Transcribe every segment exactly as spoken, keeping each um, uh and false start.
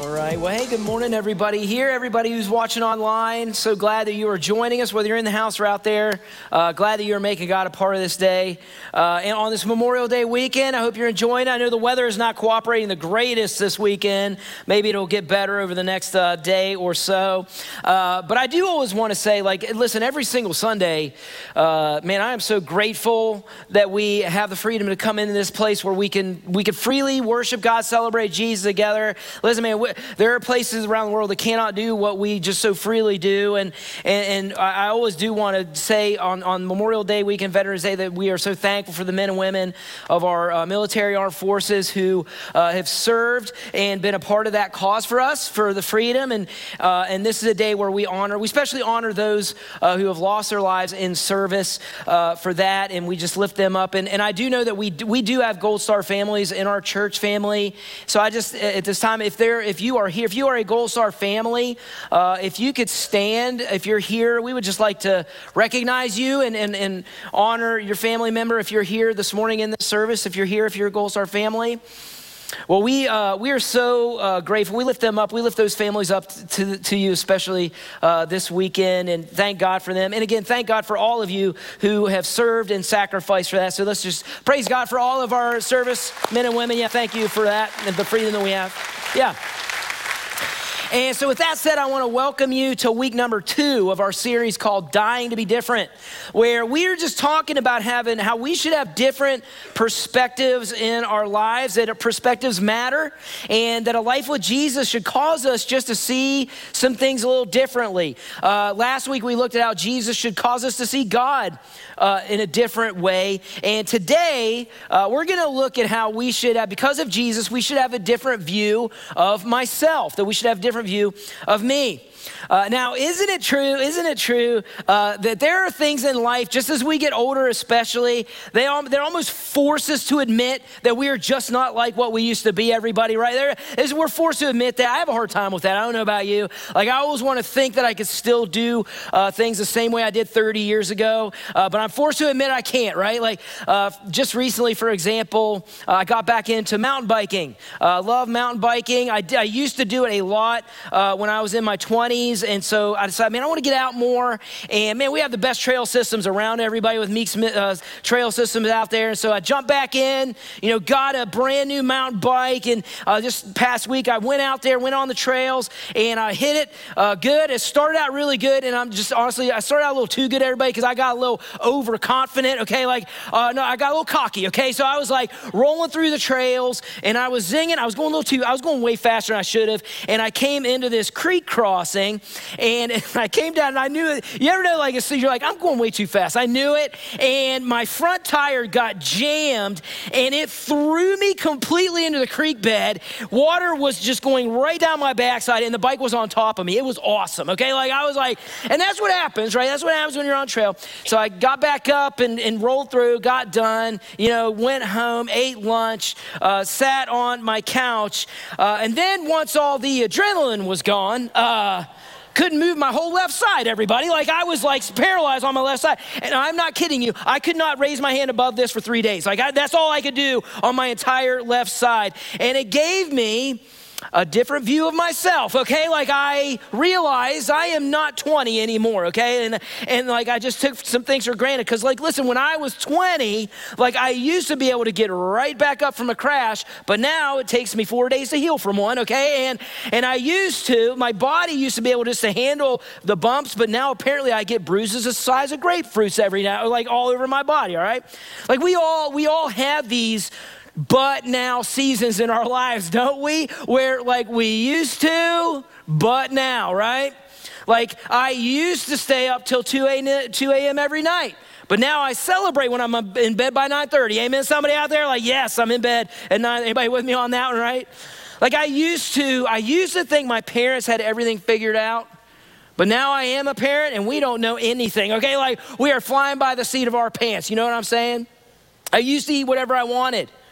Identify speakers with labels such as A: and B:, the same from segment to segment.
A: All right. Well, hey, good morning, everybody here, everybody who's watching online. So glad that you are joining us, whether you're in the house or out there. Uh, glad that you're making God a part of this day. Uh, and on this Memorial Day weekend, I hope you're enjoying it. I know the weather is not cooperating the greatest this weekend. Maybe it'll get better over the next uh, day or so. Uh, but I do always want to say, like, listen, every single Sunday, uh, man, I am so grateful that we have the freedom to come into this place where we can we can freely worship God, celebrate Jesus together. Listen, man, we, there are places around the world that cannot do what we just so freely do. And and, and I always do want to say on, on Memorial Day weekend, Veterans Day, that we are so thankful for the men and women of our uh, military armed forces who uh, have served and been a part of that cause for us, for the freedom. And uh, and this is a day where we honor, we especially honor those uh, who have lost their lives in service uh, for that. And we just lift them up. And, and I do know that we do, we do have Gold Star families in our church family. So I just, at this time, if there, if you are here, if you are a Gold Star family, uh, if you could stand, if you're here, we would just like to recognize you and, and, and honor your family member. If you're here this morning in the service, if you're here, if you're a Gold Star family. Well, we uh, we are so uh, grateful. We lift them up. We lift those families up to, to you, especially uh, this weekend, and thank God for them. And again, thank God for all of you who have served and sacrificed for that. So let's just praise God for all of our service men and women. Yeah, thank you for that and the freedom that we have. Yeah. And so with that said, I want to welcome you to week number two of our series called Dying to be Different, where we're just talking about having how we should have different perspectives in our lives, that perspectives matter, and that a life with Jesus should cause us just to see some things a little differently. Uh, last week, we looked at how Jesus should cause us to see God uh, in a different way. And today, uh, we're going to look at how we should have, because of Jesus, we should have a different view of myself, that we should have different view of me. Uh, now, isn't it true, isn't it true uh, that there are things in life, just as we get older especially, they all, they almost force us to admit that we are just not like what we used to be, everybody, right? There is, we're forced to admit that. I have a hard time with that. I don't know about you. Like, I always want to think that I could still do uh, things the same way I did thirty years ago, uh, but I'm forced to admit I can't, right? Like, uh, just recently, for example, uh, I got back into mountain biking. I uh, love mountain biking. I, I used to do it a lot uh, when I was in my twenties. And so I decided, man, I want to get out more. And man, we have the best trail systems around, everybody with Meeks uh, trail systems out there. And so I jumped back in, you know, got a brand new mountain bike. And uh, just past week, I went out there, went on the trails, and I hit it uh, good. It started out really good. And I'm just honestly, I started out a little too good, everybody, because I got a little overconfident. Okay. Like, uh, no, I got a little cocky. Okay. So I was like rolling through the trails and I was zinging. I was going a little too, I was going way faster than I should have. And I came into this creek crossing. And I came down and I knew it. You ever know, like, so you're like, I'm going way too fast. I knew it. And my front tire got jammed and it threw me completely into the creek bed. Water was just going right down my backside and the bike was on top of me. It was awesome. Okay. Like, I was like, and that's what happens, right? That's what happens when you're on trail. So I got back up and, and rolled through, got done, you know, went home, ate lunch, uh, sat on my couch. Uh, and then once all the adrenaline was gone, uh, couldn't move my whole left side, everybody. Like, I was like paralyzed on my left side. And I'm not kidding you. I could not raise my hand above this for three days. Like, I, that's all I could do on my entire left side. And it gave me a different view of myself, okay? Like, I realized I am not twenty anymore, okay? And, and like, I just took some things for granted. Because, like, listen, when I was twenty, like, I used to be able to get right back up from a crash, but now it takes me four days to heal from one, okay? And and I used to, my body used to be able just to handle the bumps, but now apparently I get bruises the size of grapefruits every now, like, all over my body, all right? Like, we all, we all have these but now seasons in our lives, don't we? Where, like, we used to, but now, right? Like, I used to stay up till two a.m. every night, but now I celebrate when I'm in bed by nine thirty. Amen, somebody out there? Like, yes, I'm in bed at nine. Anybody with me on that one, right? Like, I used to, I used to think my parents had everything figured out. But now I am a parent and we don't know anything, okay? Like, we are flying by the seat of our pants. You know what I'm saying? I used to eat whatever I wanted.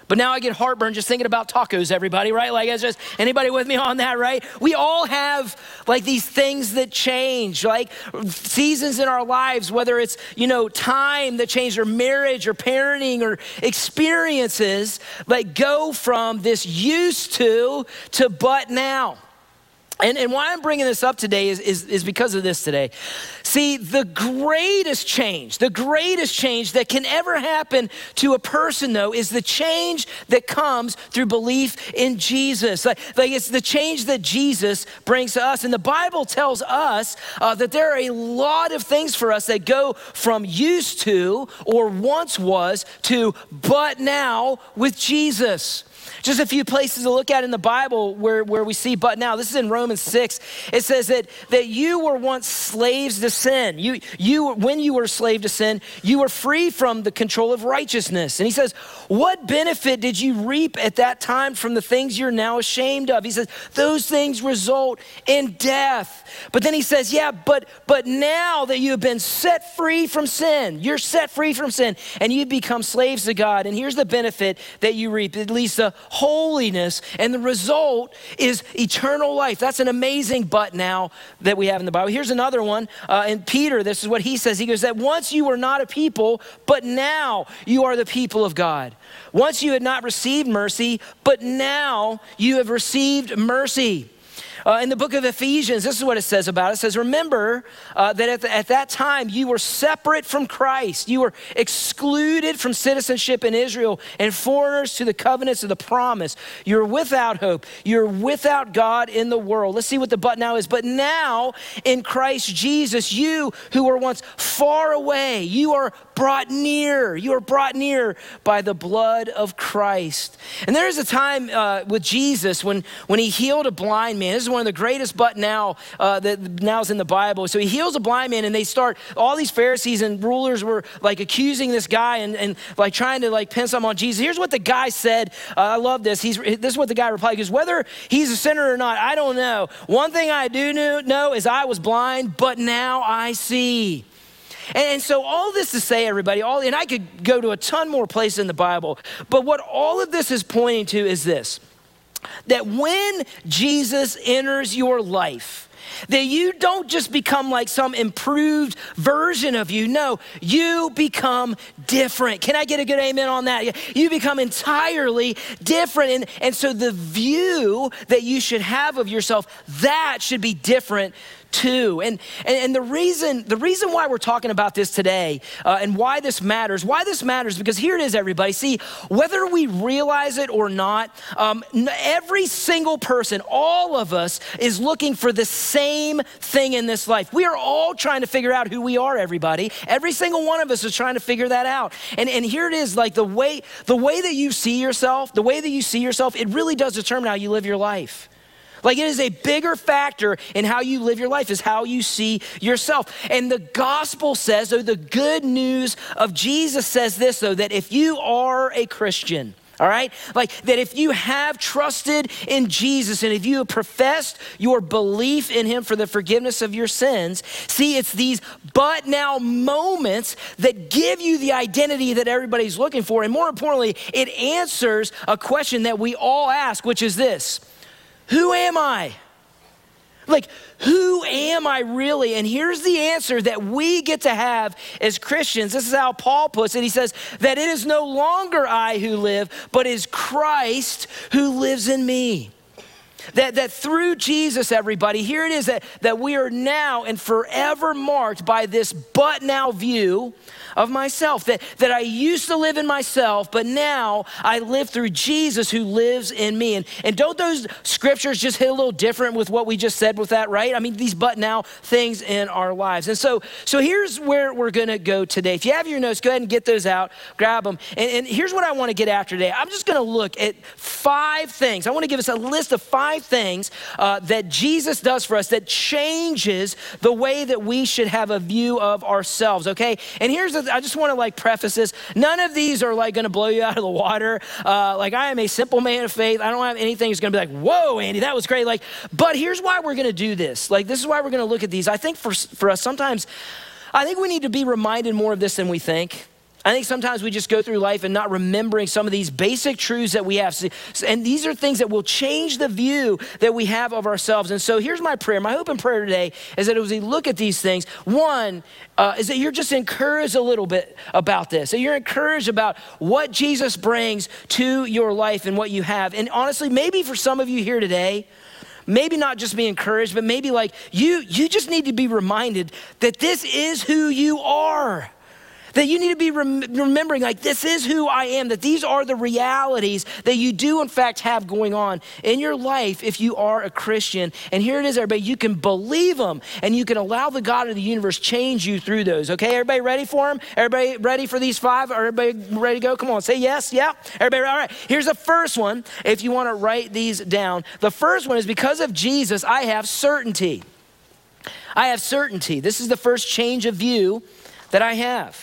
A: But now I get heartburn just thinking about tacos, everybody, right? Like, it's just, anybody with me on that, right? We all have like these things that change, like seasons in our lives, whether it's, you know, time that changed or marriage or parenting or experiences, like go from this used to to but now. And, and why I'm bringing this up today is, is, is because of this today. See, the greatest change, the greatest change that can ever happen to a person, though, is the change that comes through belief in Jesus. Like, like it's the change that Jesus brings to us. And the Bible tells us uh, that there are a lot of things for us that go from used to or once was to but now with Jesus. Just a few places to look at in the Bible where, where we see but now. This is in Romans six. It says that, that you were once slaves to sin. You, you, when you were a slave to sin, you were free from the control of righteousness. And he says, what benefit did you reap at that time from the things you're now ashamed of? He says, those things result in death. But then he says, yeah, but, but now that you have been set free from sin, you're set free from sin and you become slaves to God. And here's the benefit that you reap. It leads to holiness, and the result is eternal life. That's an amazing but now that we have in the Bible. Here's another one. Uh, in Peter, this is what he says. He goes that once you were not a people, but now you are the people of God. Once you had not received mercy, but now you have received mercy. Uh, in the book of Ephesians, this is what it says about it. It says, remember uh, that at, the, at that time you were separate from Christ. You were excluded from citizenship in Israel and foreigners to the covenants of the promise. You're without hope. You're without God in the world. Let's see what the but now is. But now in Christ Jesus, you who were once far away, you are brought near. You are brought near by the blood of Christ. And there is a time uh, with Jesus when, when he healed a blind man. This is one of the greatest but now uh, that now's in the Bible. So he heals a blind man and they start, all these Pharisees and rulers were like accusing this guy and, and like trying to like pin something on Jesus. Here's what the guy said. Uh, I love this. He's, this is what the guy replied. He goes, whether he's a sinner or not, I don't know. One thing I do know is I was blind, but now I see. And so all this to say, everybody, all, and I could go to a ton more places in the Bible, but what all of this is pointing to is this, that when Jesus enters your life, that you don't just become like some improved version of you. No, you become different. Can I get a good amen on that? You become entirely different. And, and so the view that you should have of yourself, that should be different too. And, and, and the reason the reason why we're talking about this today uh, and why this matters, why this matters, because here it is, everybody. See, whether we realize it or not, um, every single person, all of us is looking for the same thing in this life. We are all trying to figure out who we are, everybody. Every single one of us is trying to figure that out. And, and here it is, like the way, the way that you see yourself, the way that you see yourself, it really does determine how you live your life. Like it is a bigger factor in how you live your life is how you see yourself. And the gospel says, or the good news of Jesus says this though, that if you are a Christian, all right, like that if you have trusted in Jesus and if you have professed your belief in him for the forgiveness of your sins, see, it's these but now moments that give you the identity that everybody's looking for. And more importantly, it answers a question that we all ask, which is this: who am I? Like, who am I really? And here's the answer that we get to have as Christians. This is how Paul puts it. He says that it is no longer I who live, but it is Christ who lives in me. That, that through Jesus, everybody, here it is that, that we are now and forever marked by this but now view of myself. That, that I used to live in myself, but now I live through Jesus who lives in me. And, and don't those scriptures just hit a little different with what we just said with that, right? I mean, these but now things in our lives. And so, so here's where we're gonna go today. If you have your notes, go ahead and get those out, grab them. And, and here's what I wanna get after today. I'm just gonna look at five things. I wanna give us a list of five things uh, that Jesus does for us that changes the way that we should have a view of ourselves, okay? And here's the, I just want to like preface this. None of these are like going to blow you out of the water. Uh, like I am a simple man of faith. I don't have anything that's going to be like, whoa, Andy, that was great. Like, but here's why we're going to do this. Like, this is why we're going to look at these. I think for, for us, sometimes, I think we need to be reminded more of this than we think. I think sometimes we just go through life and not remembering some of these basic truths that we have. And these are things that will change the view that we have of ourselves. And so here's my prayer. My hope and prayer today is that as we look at these things, one uh, is that you're just encouraged a little bit about this. That you're encouraged about what Jesus brings to your life and what you have. And honestly, maybe for some of you here today, maybe not just be encouraged, but maybe like you, you just need to be reminded that this is who you are. That you need to be rem- remembering, like, this is who I am, that these are the realities that you do, in fact, have going on in your life if you are a Christian. And here it is, everybody. You can believe them, and you can allow the God of the universe change you through those. Okay, everybody ready for them? Everybody ready for these five? Are everybody ready to go? Come on, say yes, yeah. Everybody, all right. Here's the first one, if you want to write these down. The first one is, because of Jesus, I have certainty. I have certainty. This is the first change of view that I have.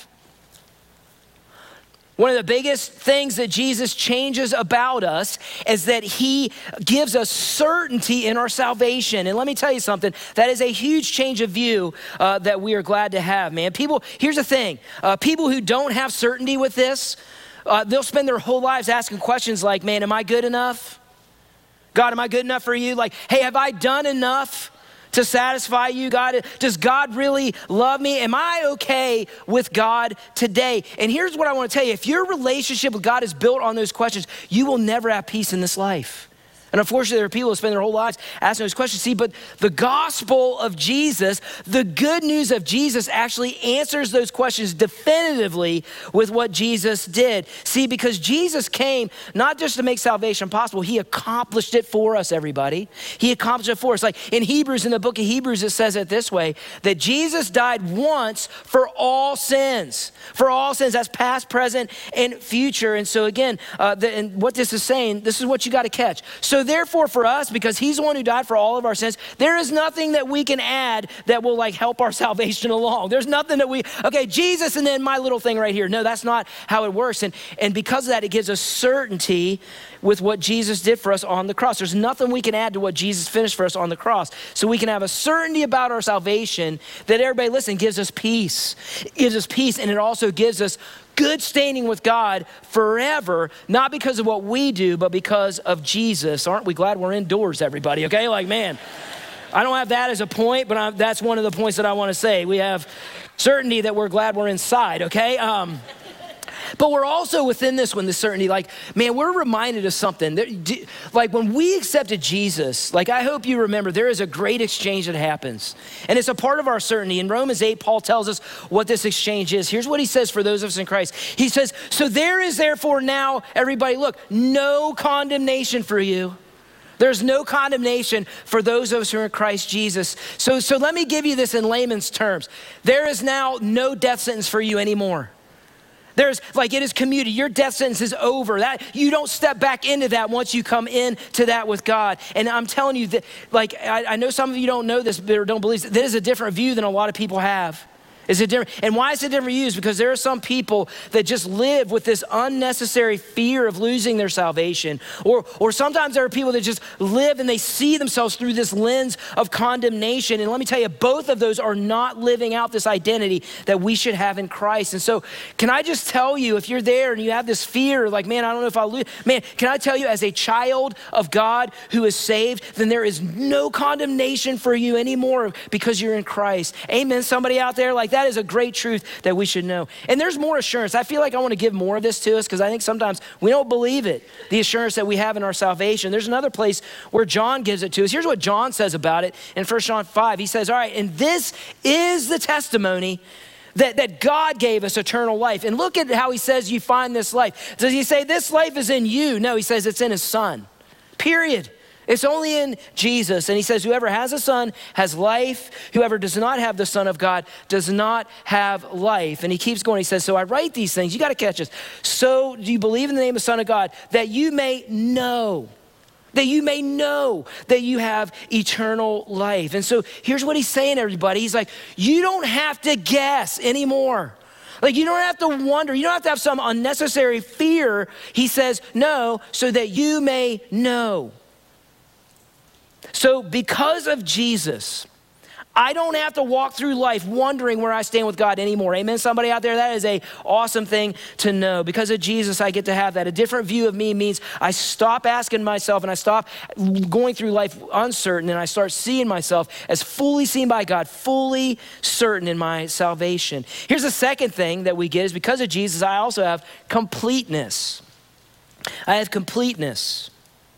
A: One of the biggest things that Jesus changes about us is that he gives us certainty in our salvation. And let me tell you something, that is a huge change of view uh, that we are glad to have, man. People, here's the thing, uh, people who don't have certainty with this, uh, they'll spend their whole lives asking questions like, man, am I good enough? God, am I good enough for you? Like, hey, have I done enough to satisfy you, God? Does God really love me? Am I okay with God today? And here's what I want to tell you. If your relationship with God is built on those questions, you will never have peace in this life. And unfortunately, there are people who spend their whole lives asking those questions. See, but the gospel of Jesus, the good news of Jesus actually answers those questions definitively with what Jesus did. See, because Jesus came not just to make salvation possible, he accomplished it for us, everybody. He accomplished it for us. Like in Hebrews, in the book of Hebrews, it says it this way, that Jesus died once for all sins. For all sins, that's past, present, and future. And so again, uh, the, and what this is saying, this is what you got to catch. So therefore for us, because he's the one who died for all of our sins, there is nothing that we can add that will like help our salvation along. There's nothing that we, okay, Jesus and then my little thing right here. No, that's not how it works. And, and because of that, it gives us certainty with what Jesus did for us on the cross. There's nothing we can add to what Jesus finished for us on the cross. So we can have a certainty about our salvation that, everybody listen, gives us peace. It gives us peace, and it also gives us good standing with God forever, not because of what we do, but because of Jesus. Aren't we glad we're indoors, everybody? Okay, like, man, I don't have that as a point, but I'm, that's one of the points that I want to say. We have certainty that we're glad we're inside, okay? Um, But we're also within this one, the certainty, like, man, we're reminded of something. That, like when we accepted Jesus, like I hope you remember, there is a great exchange that happens. And it's a part of our certainty. In Romans eight, Paul tells us what this exchange is. Here's what he says for those of us in Christ. He says, so there is therefore now, everybody look, no condemnation for you. There's no condemnation for those of us who are in Christ Jesus. So, so let me give you this in layman's terms. There is now no death sentence for you anymore. There's like, it is commuted. Your death sentence is over. That you don't step back into that once you come into that with God. And I'm telling you that, like, I, I know some of you don't know this or don't believe this. That is a different view than a lot of people have. Is it different? And why is it different views? Because there are some people that just live with this unnecessary fear of losing their salvation. Or, or sometimes there are people that just live and they see themselves through this lens of condemnation. And let me tell you, both of those are not living out this identity that we should have in Christ. And so can I just tell you, if you're there and you have this fear, like, man, I don't know if I'll lose. Man, can I tell you, as a child of God who is saved, then there is no condemnation for you anymore because you're in Christ. Amen. Somebody out there, like, that is a great truth that we should know. And there's more assurance. I feel like I want to give more of this to us because I think sometimes we don't believe it, the assurance that we have in our salvation. There's another place where John gives it to us. Here's what John says about it in First John five. He says, all right, and this is the testimony that, that God gave us eternal life. And look at how he says you find this life. Does he say this life is in you? No, he says it's in his son, period. It's only in Jesus. And he says, whoever has a son has life. Whoever does not have the Son of God does not have life. And he keeps going. He says, so I write these things. You got to catch this. So do you believe in the name of the Son of God that you may know, that you may know that you have eternal life. And so here's what he's saying, everybody. He's like, you don't have to guess anymore. Like, you don't have to wonder. You don't have to have some unnecessary fear. He says, no, so that you may know. So because of Jesus, I don't have to walk through life wondering where I stand with God anymore. Amen, somebody out there? That is a awesome thing to know. Because of Jesus, I get to have that. A different view of me means I stop asking myself and I stop going through life uncertain, and I start seeing myself as fully seen by God, fully certain in my salvation. Here's the second thing that we get is because of Jesus, I also have completeness. I have completeness.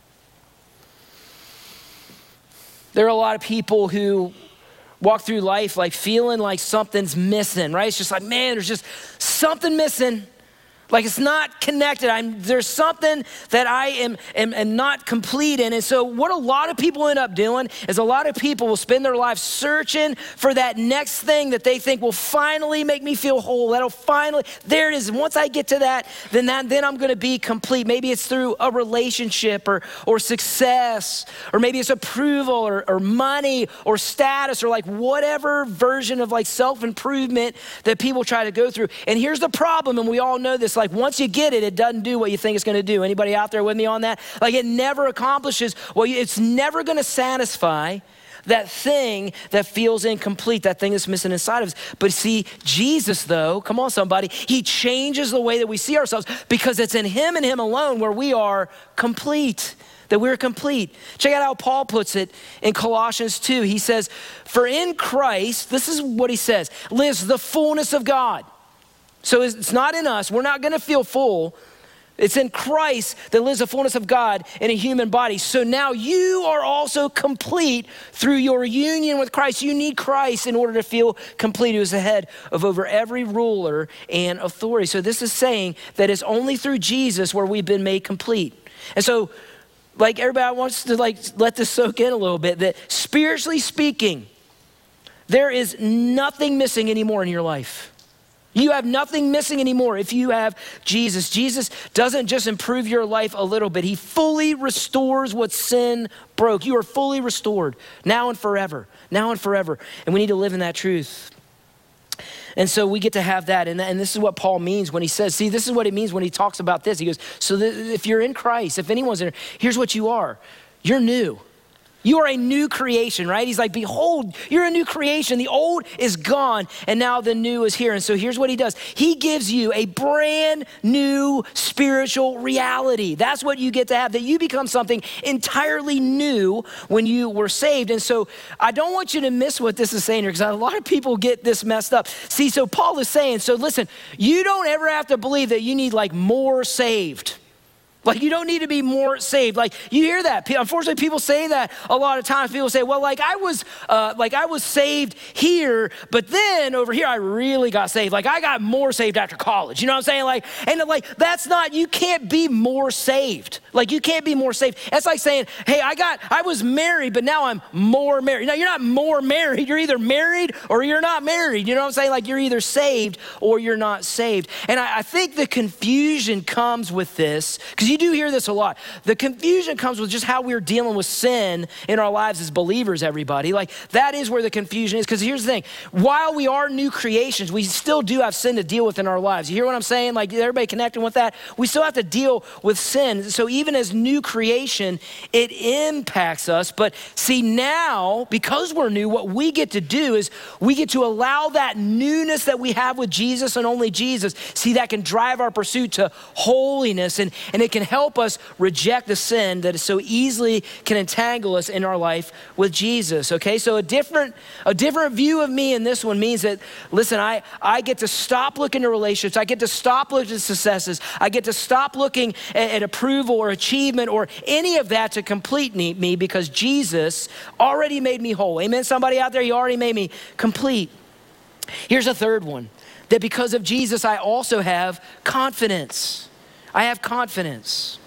A: There are a lot of people who walk through life like feeling like something's missing, right? It's just like, man, there's just something missing. Like it's not connected. I'm, there's something that I am, am, am not complete in. And so what a lot of people end up doing is a lot of people will spend their lives searching for that next thing that they think will finally make me feel whole. That'll finally, there it is. And once I get to that, then that, then I'm going to be complete. Maybe it's through a relationship or, or success, or maybe it's approval or, or money or status or like whatever version of like self-improvement that people try to go through. And here's the problem, and we all know this. Like once you get it, it doesn't do what you think it's going to do. Anybody out there with me on that? Like it never accomplishes, well, it's never going to satisfy that thing that feels incomplete, that thing that's missing inside of us. But see, Jesus though, come on somebody, he changes the way that we see ourselves because it's in him and him alone where we are complete, that we're complete. Check out how Paul puts it in Colossians two. He says, for in Christ, this is what he says, lives the fullness of God. So it's not in us. We're not going to feel full. It's in Christ that lives the fullness of God in a human body. So now you are also complete through your union with Christ. You need Christ in order to feel complete, who is the head of over every ruler and authority. So this is saying that it's only through Jesus where we've been made complete. And so like everybody wants to like let this soak in a little bit, that spiritually speaking, there is nothing missing anymore in your life. You have nothing missing anymore if you have Jesus. Jesus doesn't just improve your life a little bit. He fully restores what sin broke. You are fully restored now and forever, now and forever. And we need to live in that truth. And so we get to have that. And, and this is what Paul means when he says, see, this is what it means when he talks about this. He goes, so that if you're in Christ, if anyone's in, here's what you are. You're new. You are a new creation, right? He's like, behold, you're a new creation. The old is gone and now the new is here. And so here's what he does. He gives you a brand new spiritual reality. That's what you get to have, that you become something entirely new when you were saved. And so I don't want you to miss what this is saying here because a lot of people get this messed up. See, so Paul is saying, so listen, you don't ever have to believe that you need like more saved. Like you don't need to be more saved. Like you hear that. Unfortunately, people say that a lot of times. People say, well, like I was uh, like I was saved here, but then over here I really got saved. Like I got more saved after college. You know what I'm saying? Like, and like that's not, you can't be more saved. Like you can't be more saved. That's like saying, hey, I got, I was married, but now I'm more married. No, you're not more married. You're either married or you're not married. You know what I'm saying? Like you're either saved or you're not saved. And I, I think the confusion comes with this, because you do hear this a lot. The confusion comes with just how we're dealing with sin in our lives as believers, everybody. Like that is where the confusion is, because here's the thing. While we are new creations, we still do have sin to deal with in our lives. You hear what I'm saying? Like everybody connecting with that? We still have to deal with sin. So even as new creation, it impacts us. But see now, because we're new, what we get to do is we get to allow that newness that we have with Jesus and only Jesus. See, that can drive our pursuit to holiness, and, and it can help us reject the sin that so easily can entangle us in our life with Jesus, okay? So a different a different view of me in this one means that, listen, I, I get to stop looking to relationships. I get to stop looking at successes. I get to stop looking at, at approval or achievement or any of that to complete me, me because Jesus already made me whole. Amen, somebody out there, he already made me complete. Here's a third one, that because of Jesus, I also have confidence. I have confidence.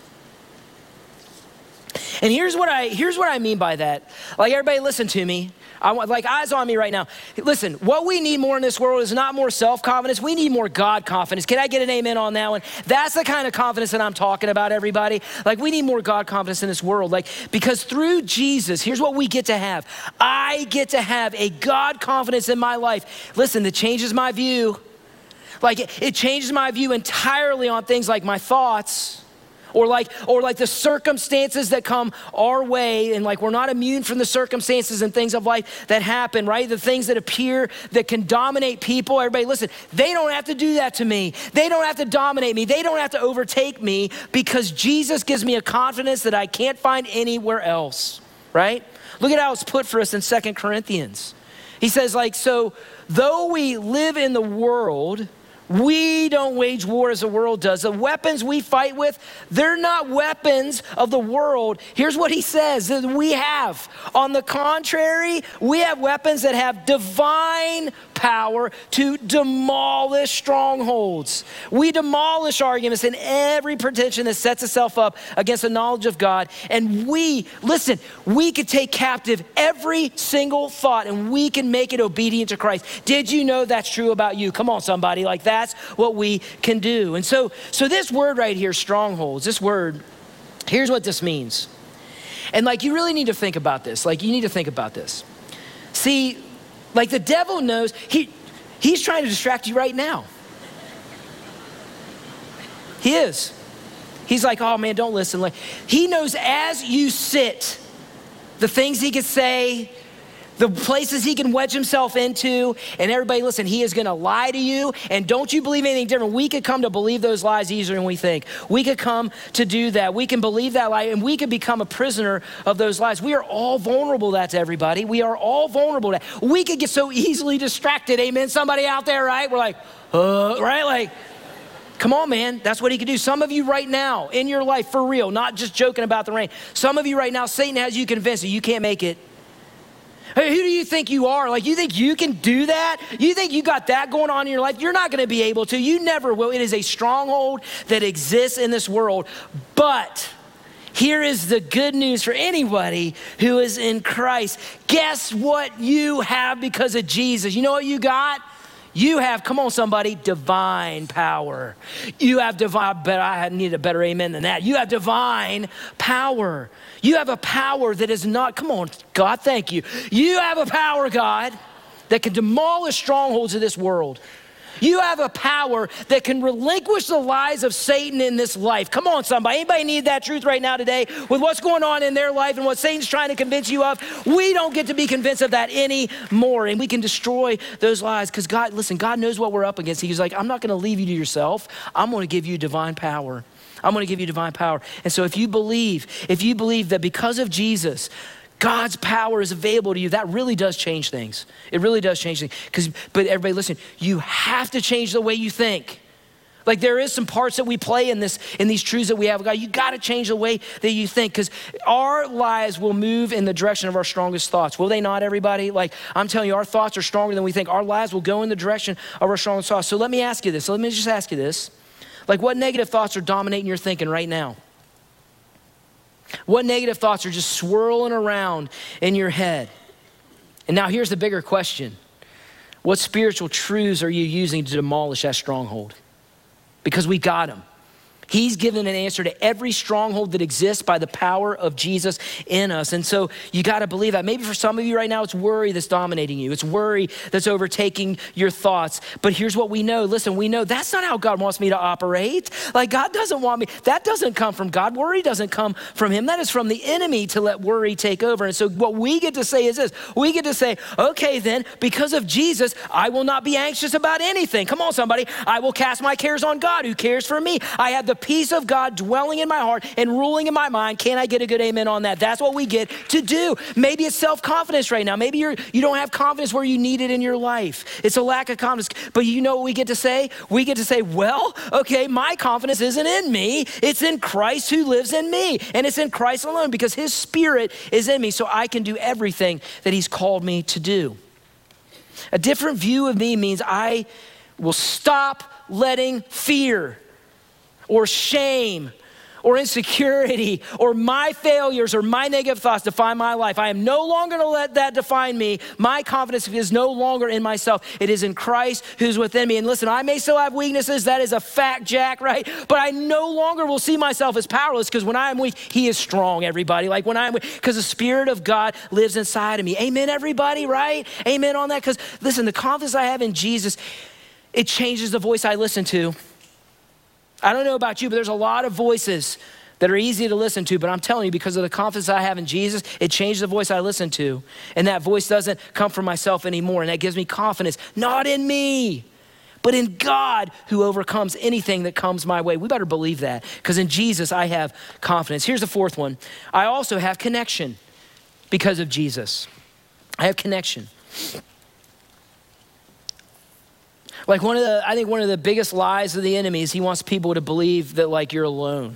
A: And here's what I here's what I mean by that. Like everybody listen to me. I want like eyes on me right now. Listen, what we need more in this world is not more self-confidence. We need more God confidence. Can I get an amen on that one? That's the kind of confidence that I'm talking about, everybody. Like we need more God confidence in this world. Like because through Jesus, here's what we get to have. I get to have a God confidence in my life. Listen, that changes my view. Like it, it changes my view entirely on things like my thoughts, Or like, or like the circumstances that come our way, and like we're not immune from the circumstances and things of life that happen, right? The things that appear that can dominate people. Everybody listen, they don't have to do that to me. They don't have to dominate me. They don't have to overtake me, because Jesus gives me a confidence that I can't find anywhere else, right? Look at how it's put for us in Second Corinthians. He says like, so though we live in the world, we don't wage war as the world does. The weapons we fight with, they're not weapons of the world. Here's what he says that we have. On the contrary, we have weapons that have divine power to demolish strongholds. We demolish arguments and every pretension that sets itself up against the knowledge of God. And we, listen, we could take captive every single thought and we can make it obedient to Christ. Did you know that's true about you? Come on, somebody. Like that's what we can do. And so, so this word right here, strongholds, this word, here's what this means. And like, you really need to think about this. Like, you need to think about this. See, like the devil knows, he he's trying to distract you right now. He is. He's like, oh man, don't listen. Like, he knows as you sit, the things he could say, the places he can wedge himself into, and everybody listen, he is gonna lie to you, and don't you believe anything different. We could come to believe those lies easier than we think. We could come to do that. We can believe that lie, and we could become a prisoner of those lies. We are all vulnerable to that, to everybody. We are all vulnerable to that. We could get so easily distracted, amen? Somebody out there, right? We're like, uh, right? Like, come on, man. That's what he could do. Some of you right now in your life, for real, not just joking about the rain. Some of you right now, Satan has you convinced that you can't make it. Hey, who do you think you are? Like, you think you can do that? You think you got that going on in your life? You're not gonna be able to. You never will. It is a stronghold that exists in this world. But here is the good news for anybody who is in Christ. Guess what you have because of Jesus? You know what you got? You have, come on somebody, divine power. You have divine, but I need a better amen than that. You have divine power. You have a power that is not, come on, God, thank you. You have a power, God, that can demolish strongholds of this world. You have a power that can relinquish the lies of Satan in this life. Come on, somebody. Anybody need that truth right now today? With what's going on in their life and what Satan's trying to convince you of, we don't get to be convinced of that anymore. And we can destroy those lies because God, listen, God knows what we're up against. He's like, I'm not going to leave you to yourself. I'm going to give you divine power. I'm going to give you divine power. And so if you believe, if you believe that because of Jesus, God's power is available to you, that really does change things. It really does change things. Because, but everybody listen, you have to change the way you think. Like there is some parts that we play in this, in these truths that we have. God, you gotta change the way that you think, because our lives will move in the direction of our strongest thoughts. Will they not, everybody? Like I'm telling you, our thoughts are stronger than we think. Our lives will go in the direction of our strongest thoughts. So let me ask you this. So let me just ask you this. Like what negative thoughts are dominating your thinking right now? What negative thoughts are just swirling around in your head? And now here's the bigger question. What spiritual truths are you using to demolish that stronghold? Because we got them. He's given an answer to every stronghold that exists by the power of Jesus in us. And so you got to believe that. Maybe for some of you right now, it's worry that's dominating you. It's worry that's overtaking your thoughts. But here's what we know. Listen, we know that's not how God wants me to operate. Like God doesn't want me. That doesn't come from God. Worry doesn't come from him. That is from the enemy to let worry take over. And so what we get to say is this. We get to say, okay, then because of Jesus, I will not be anxious about anything. Come on, somebody. I will cast my cares on God who cares for me. I have the peace of God dwelling in my heart and ruling in my mind. Can I get a good amen on that? That's what we get to do. Maybe it's self-confidence right now. Maybe you're, you don't have confidence where you need it in your life. It's a lack of confidence. But you know what we get to say? We get to say, well, okay, my confidence isn't in me. It's in Christ who lives in me. And it's in Christ alone because his spirit is in me so I can do everything that he's called me to do. A different view of me means I will stop letting fear or shame or insecurity or my failures or my negative thoughts define my life. I am no longer gonna let that define me. My confidence is no longer in myself. It is in Christ who's within me. And listen, I may still have weaknesses. That is a fact, Jack, right? But I no longer will see myself as powerless because when I'm weak, he is strong, everybody. Like when I'm weak, because the Spirit of God lives inside of me. Amen, everybody, right? Amen on that. Because listen, the confidence I have in Jesus, it changes the voice I listen to. I don't know about you, but there's a lot of voices that are easy to listen to, but I'm telling you, because of the confidence I have in Jesus, it changed the voice I listen to. And that voice doesn't come from myself anymore. And that gives me confidence, not in me, but in God who overcomes anything that comes my way. We better believe that, because in Jesus, I have confidence. Here's the fourth one. I also have connection because of Jesus. I have connection. Like one of the, I think one of the biggest lies of the enemy is he wants people to believe that like you're alone.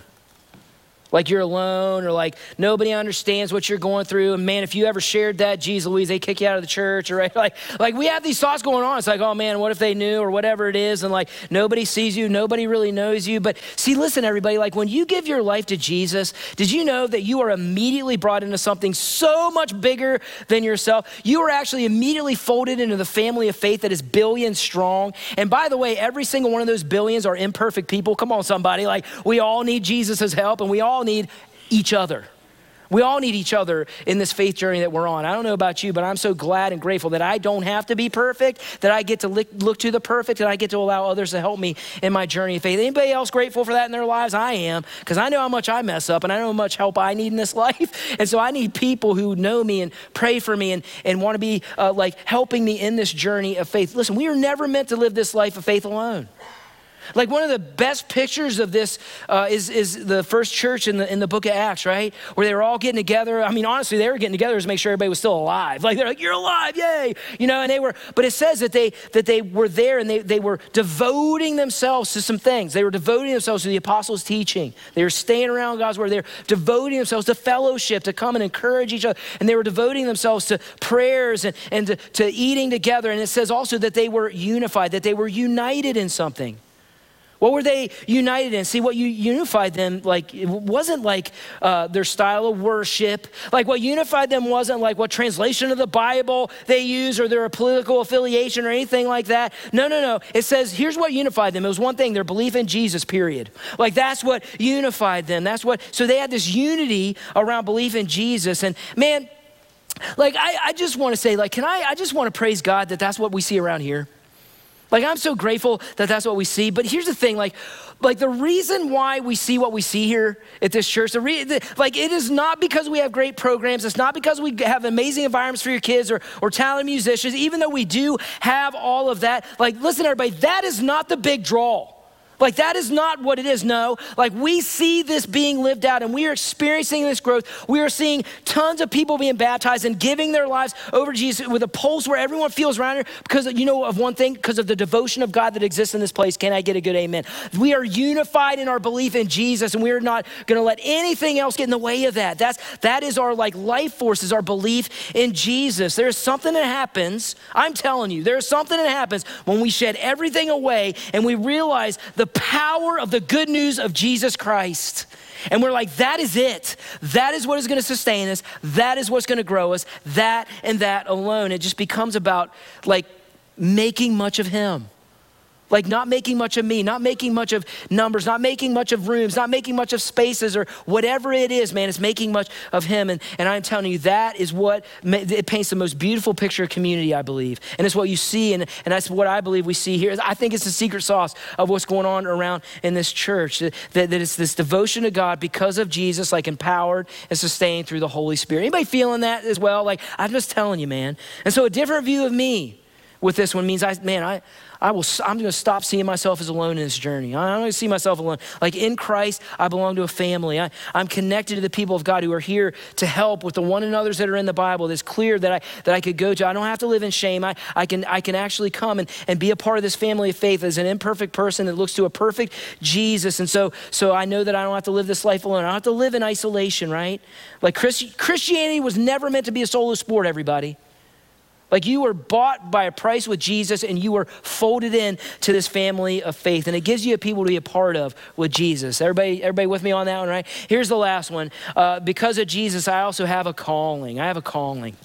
A: Like you're alone, or like nobody understands what you're going through. And man, if you ever shared that, geez Louise, they kick you out of the church, or right? Like, like we have these thoughts going on. It's like, oh man, what if they knew, or whatever it is. And like nobody sees you, nobody really knows you. But see, listen everybody, like when you give your life to Jesus, did you know that you are immediately brought into something so much bigger than yourself? You are actually immediately folded into the family of faith that is billion strong. And by the way, every single one of those billions are imperfect people. Come on, somebody. Like we all need Jesus's help, and we all need each other. We all need each other in this faith journey that we're on. I don't know about you, but I'm so glad and grateful that I don't have to be perfect, that I get to look, look to the perfect, and I get to allow others to help me in my journey of faith. Anybody else grateful for that in their lives? I am, because I know how much I mess up, and I know how much help I need in this life. And so I need people who know me and pray for me and, and want to be uh, like helping me in this journey of faith. Listen, we are never meant to live this life of faith alone. Like one of the best pictures of this uh, is, is the first church in the in the book of Acts, right? Where they were all getting together. I mean, honestly, they were getting together to make sure everybody was still alive. Like they're like, you're alive, yay. You know, and they were, but it says that they that they were there and they, they were devoting themselves to some things. They were devoting themselves to the apostles' teaching. They were staying around God's word. They were devoting themselves to fellowship, to come and encourage each other. And they were devoting themselves to prayers and, and to, to eating together. And it says also that they were unified, that they were united in something. What were they united in? See, what you unified them, like, it wasn't like uh, their style of worship. Like what unified them wasn't like what translation of the Bible they use or their political affiliation or anything like that. No, no, no. It says, here's what unified them. It was one thing, their belief in Jesus, period. Like that's what unified them. That's what, so they had this unity around belief in Jesus. And man, like I, I just want to say, like, can I, I just want to praise God that that's what we see around here. Like, I'm so grateful that that's what we see. But here's the thing, like, like the reason why we see what we see here at this church, the re- the, like it is not because we have great programs. It's not because we have amazing environments for your kids or, or talented musicians, even though we do have all of that. Like, listen, everybody, that is not the big draw. Like that is not what it is, no. Like we see this being lived out and we are experiencing this growth. We are seeing tons of people being baptized and giving their lives over to Jesus with a pulse where everyone feels around here because you know of one thing, because of the devotion of God that exists in this place. Can I get a good amen? We are unified in our belief in Jesus and we are not gonna let anything else get in the way of that. That's, that is our like life force, is our belief in Jesus. There's something that happens, I'm telling you, there's something that happens when we shed everything away and we realize the The power of the good news of Jesus Christ. And we're like, that is it. That is what is going to sustain us. That is what's going to grow us. That and that alone. It just becomes about like making much of him. Like not making much of me, not making much of numbers, not making much of rooms, not making much of spaces or whatever it is, man, it's making much of him. And, and I'm telling you, that is what, it paints the most beautiful picture of community, I believe. And it's what you see, and, and that's what I believe we see here. I think it's the secret sauce of what's going on around in this church, that, that it's this devotion to God because of Jesus, like empowered and sustained through the Holy Spirit. Anybody feeling that as well? Like, I'm just telling you, man. And so a different view of me with this one means, I, man, I, I will, I'm going to stop seeing myself as alone in this journey. I'm not going to see myself alone. Like in Christ, I belong to a family. I, I'm connected to the people of God who are here to help with the one another's that are in the Bible. It's clear that I that I could go to. I don't have to live in shame. I, I can I can actually come and, and be a part of this family of faith as an imperfect person that looks to a perfect Jesus. And so so I know that I don't have to live this life alone. I don't have to live in isolation, right? Like Christ, Christianity was never meant to be a solo sport, everybody. Like you were bought by a price with Jesus and you were folded in to this family of faith. And it gives you a people to be a part of with Jesus. Everybody, everybody with me on that one, right? Here's the last one. Uh, because of Jesus, I also have a calling. I have a calling.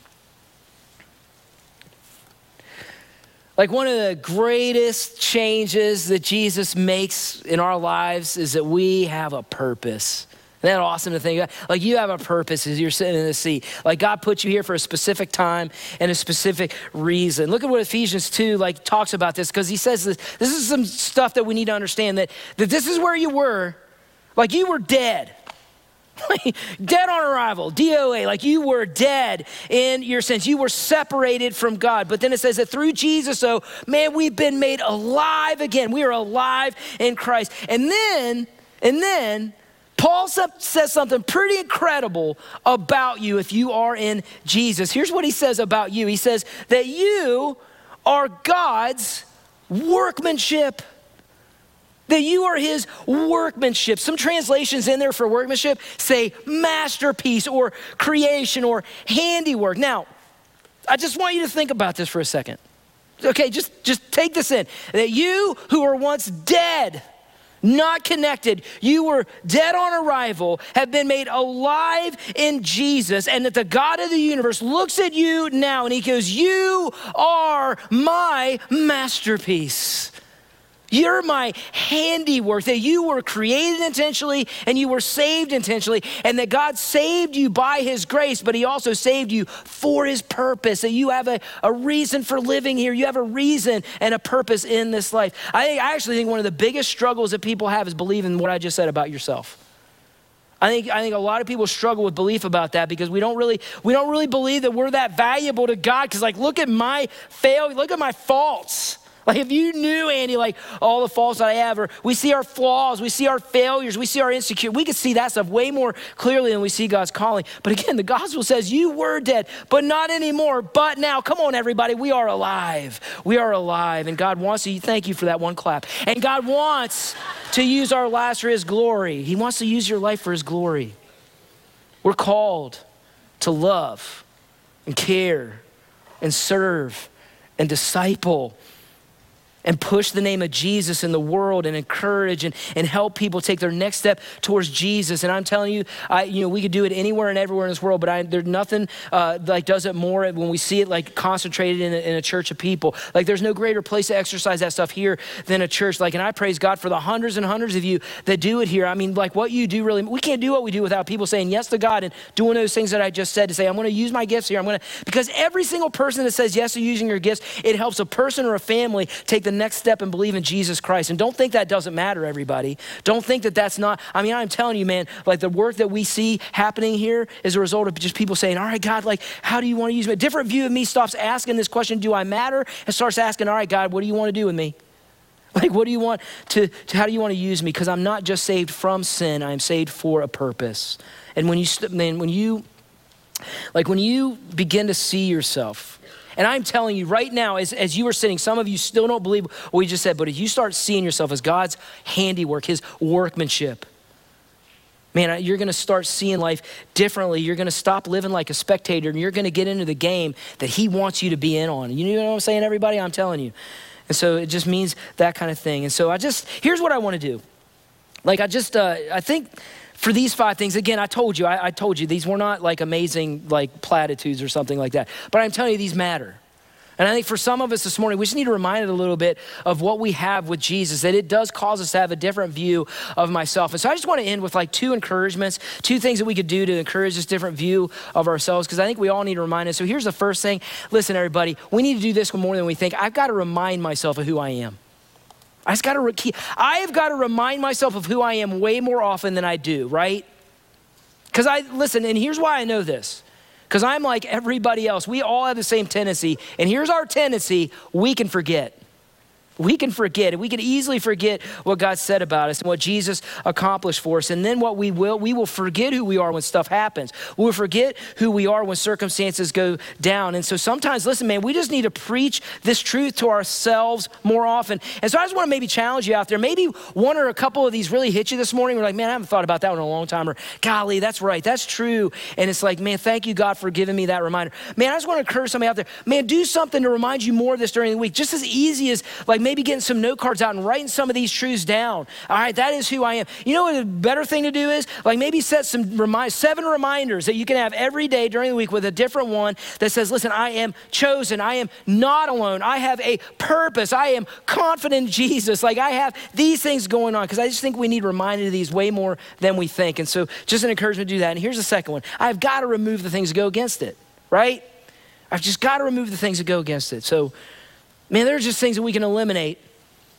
A: Like one of the greatest changes that Jesus makes in our lives is that we have a purpose. Isn't that awesome to think about? Like you have a purpose as you're sitting in the seat. Like God put you here for a specific time and a specific reason. Look at what Ephesians two like talks about this, because he says this, this is some stuff that we need to understand, that, that this is where you were. Like you were dead. Dead on arrival, D O A, like you were dead in your sins. You were separated from God. But then it says that through Jesus, though, man, we've been made alive again. We are alive in Christ. And then, and then, Paul says something pretty incredible about you if you are in Jesus. Here's what he says about you. He says that you are God's workmanship. That you are his workmanship. Some translations in there for workmanship say masterpiece or creation or handiwork. Now, I just want you to think about this for a second. Okay, just, just take this in. That you who were once dead, not connected, you were dead on arrival, have been made alive in Jesus, and that the God of the universe looks at you now and he goes, you are my masterpiece. You're my handiwork, that you were created intentionally and you were saved intentionally, and that God saved you by his grace, but he also saved you for his purpose, that you have a, a reason for living here. You have a reason and a purpose in this life. I, think, I actually think one of the biggest struggles that people have is believing what I just said about yourself. I think, I think a lot of people struggle with belief about that because we don't really, we don't really believe that we're that valuable to God, because like, look at my failure, look at my faults. Like if you knew, Andy, like all the faults that I have, or we see our flaws, we see our failures, we see our insecurity, we can see that stuff way more clearly than we see God's calling. But again, the gospel says you were dead, but not anymore. But now, come on everybody, we are alive. We are alive, and God wants to, thank you for that one clap. And God wants to use our lives for his glory. He wants to use your life for his glory. We're called to love and care and serve and disciple and push the name of Jesus in the world and encourage and, and help people take their next step towards Jesus. And I'm telling you, I, you know, we could do it anywhere and everywhere in this world, but I, there's nothing uh, like does it more when we see it like concentrated in a, in a church of people. Like there's no greater place to exercise that stuff here than a church. Like, and I praise God for the hundreds and hundreds of you that do it here. I mean, like what you do really, we can't do what we do without people saying yes to God and doing those things that I just said, to say, I'm going to use my gifts here. I'm going to, because every single person that says yes to using your gifts, it helps a person or a family take the next step and believe in Jesus Christ. And don't think that doesn't matter, everybody. Don't think that that's not, I mean, I'm telling you, man, like the work that we see happening here is a result of just people saying, all right, God, like, how do you want to use me? A different view of me stops asking this question, do I matter? And starts asking, all right, God, what do you want to do with me? Like, what do you want to, to how do you want to use me? Because I'm not just saved from sin, I'm saved for a purpose. And when you, man, when you, like when you begin to see yourself, and I'm telling you right now, as, as you are sitting, some of you still don't believe what we just said, but if you start seeing yourself as God's handiwork, his workmanship, man, you're gonna start seeing life differently. You're gonna stop living like a spectator, and you're gonna get into the game that he wants you to be in on. You know what I'm saying, everybody? I'm telling you. And so it just means that kind of thing. And so I just, here's what I wanna do. Like I just, uh, I think, for these five things, again, I told you, I, I told you, these were not like amazing like platitudes or something like that. But I'm telling you, these matter. And I think for some of us this morning, we just need to remind it a little bit of what we have with Jesus, that it does cause us to have a different view of myself. And so I just want to end with like two encouragements, two things that we could do to encourage this different view of ourselves, because I think we all need to remind us. So here's the first thing. Listen, everybody, we need to do this more than we think. I've got to remind myself of who I am. I just got to, re- I have got to remind myself of who I am way more often than I do, right? Because I, listen, and here's why I know this. Because I'm like everybody else. We all have the same tendency. And here's our tendency, we can forget. We can forget, and we can easily forget what God said about us and what Jesus accomplished for us. And then what we will, we will forget who we are when stuff happens. We'll forget who we are when circumstances go down. And so sometimes, listen, man, we just need to preach this truth to ourselves more often. And so I just want to maybe challenge you out there. Maybe one or a couple of these really hit you this morning. We're like, man, I haven't thought about that one in a long time. Or golly, that's right, that's true. And it's like, man, thank you, God, for giving me that reminder. Man, I just want to encourage somebody out there. Man, do something to remind you more of this during the week. Just as easy as like maybe getting some note cards out and writing some of these truths down. All right, that is who I am. You know what a better thing to do is? Like maybe set some remind, seven reminders that you can have every day during the week with a different one that says, listen, I am chosen. I am not alone. I have a purpose. I am confident in Jesus. Like I have these things going on, because I just think we need reminded of these way more than we think. And so just an encouragement to do that. And here's the second one. I've got to remove the things that go against it, right? I've just got to remove the things that go against it. So man, there are just things that we can eliminate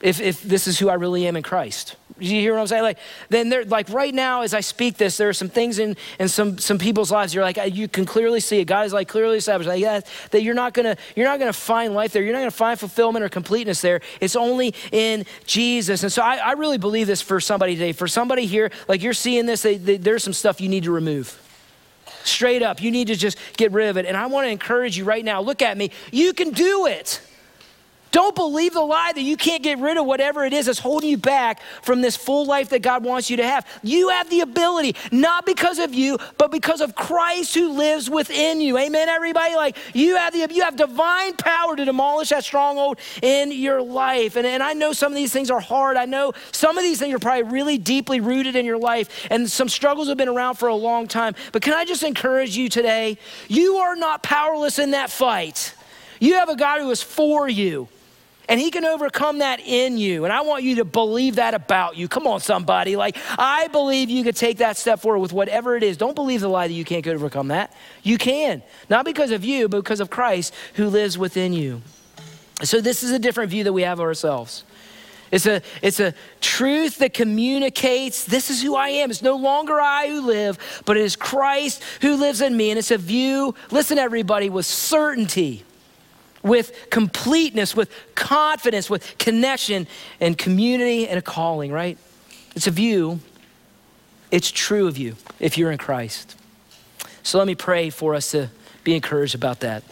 A: if, if this is who I really am in Christ. You hear what I'm saying? Like, then there, like right now, as I speak this, there are some things in, in some, some people's lives. You're like, you can clearly see it. God is like clearly established, like, yeah, that you're not gonna, you're not gonna find life there. You're not gonna find fulfillment or completeness there. It's only in Jesus. And so I, I really believe this for somebody today. For somebody here, like you're seeing this, they, they, there's some stuff you need to remove. Straight up, you need to just get rid of it. And I want to encourage you right now. Look at me. You can do it. Don't believe the lie that you can't get rid of whatever it is that's holding you back from this full life that God wants you to have. You have the ability, not because of you, but because of Christ who lives within you. Amen, everybody? Like you have the you have divine power to demolish that stronghold in your life. And, and I know some of these things are hard. I know some of these things are probably really deeply rooted in your life, and some struggles have been around for a long time. But can I just encourage you today? You are not powerless in that fight. You have a God who is for you. And he can overcome that in you. And I want you to believe that about you. Come on, somebody. Like, I believe you could take that step forward with whatever it is. Don't believe the lie that you can't overcome that. You can. Not because of you, but because of Christ who lives within you. So this is a different view that we have of ourselves. It's a, it's a truth that communicates, this is who I am. It's no longer I who live, but it is Christ who lives in me. And it's a view, listen everybody, with certainty, with completeness, with confidence, with connection and community and a calling, right? It's a view. It's true of you if you're in Christ. So let me pray for us to be encouraged about that.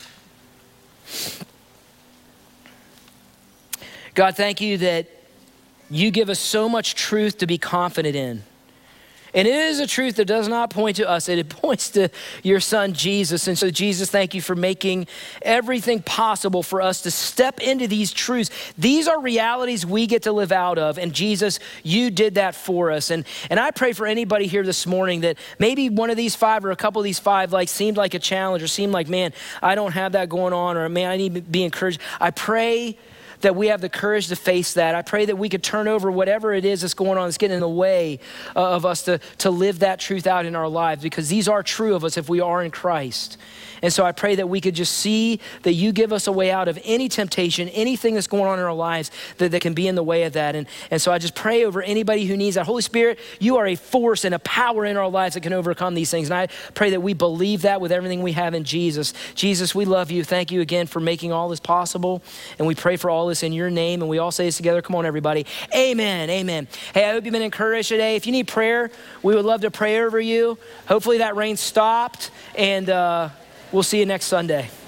A: God, thank you that you give us so much truth to be confident in. And it is a truth that does not point to us. It points to your son, Jesus. And so Jesus, thank you for making everything possible for us to step into these truths. These are realities we get to live out of. And Jesus, you did that for us. And, and I pray for anybody here this morning that maybe one of these five or a couple of these five like seemed like a challenge or seemed like, man, I don't have that going on, or man, I need to be encouraged. I pray that we have the courage to face that. I pray that we could turn over whatever it is that's going on, that's getting in the way of us to, to live that truth out in our lives, because these are true of us if we are in Christ. And so I pray that we could just see that you give us a way out of any temptation, anything that's going on in our lives that, that can be in the way of that. And, and so I just pray over anybody who needs that. Holy Spirit, you are a force and a power in our lives that can overcome these things. And I pray that we believe that with everything we have in Jesus. Jesus, we love you. Thank you again for making all this possible. And we pray for all this in your name. And we all say this together. Come on, everybody. Amen. Amen. Hey, I hope you've been encouraged today. If you need prayer, we would love to pray over you. Hopefully that rain stopped, and uh, we'll see you next Sunday.